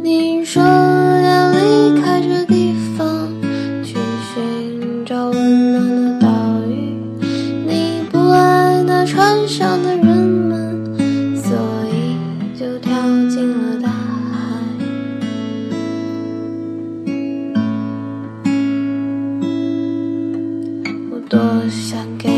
你说要离开这地方，去寻找温暖的岛屿。你不爱那船上的人们，所以就跳进了大海。我多想给